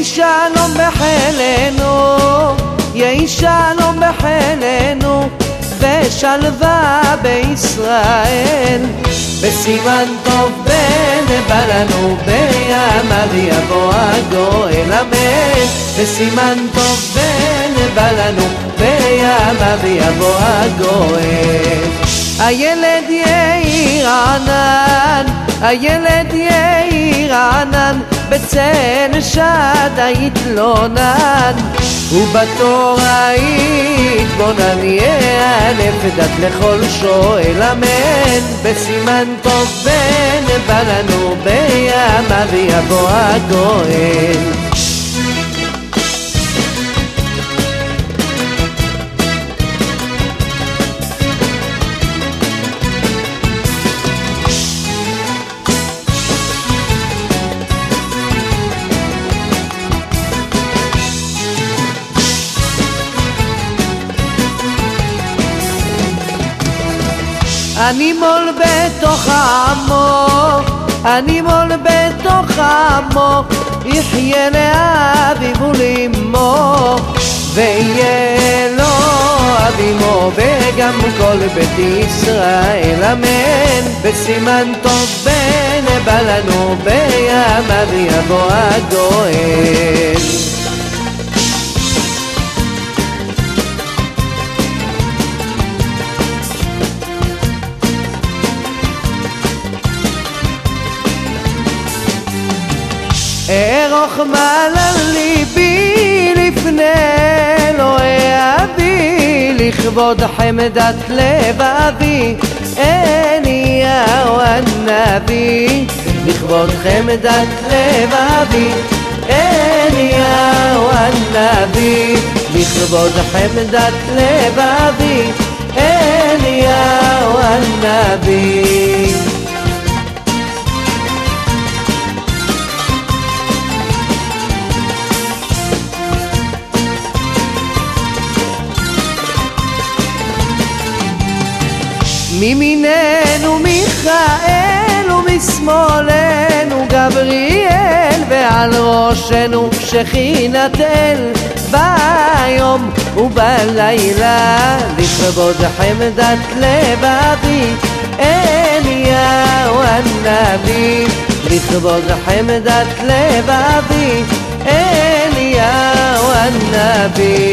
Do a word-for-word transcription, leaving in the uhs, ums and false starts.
יהי שלום בחילנו, יהי שלום בחילנו, ושלווה בישראל. בסימן טוב בנבא לנו, בימיו יבוא הגואל, אמן. בסימן טוב בנבא לנו, בימיו יבוא הגואל. הילד יאיר ענן, הילד יאיר ענן, בצל שדה יתלונן, ובתורה יתבונן, יאלף דת לכל שואל, אמן. בסימן טוב בנבא לנו, בימיו יבוא הגואל. אני מול בתוך עמו, אני מול בתוך עמו, יחיה לאביו ולאמו, ויהיה לו אבימו וגם כל בית ישראל, אמן. בסימן טוב בנבא לנו, בימיו יבוא הגואל. ארוך מעל ליבי לפני אלוהי אבי, לכבוד חמדת לב אבי אליהו הנביא. לכבוד חמדת לב אבי אליהו הנביא, לכבוד חמדת לב אבי אליהו הנביא. מימיננו מיכאל ומשמאלנו גבריאל, ועל ראשנו שכינת אל ביום ובלילה. לכבוד חמדת לב אבי אליהו הנביא, לכבוד חמדת לב אבי אליהו הנביא.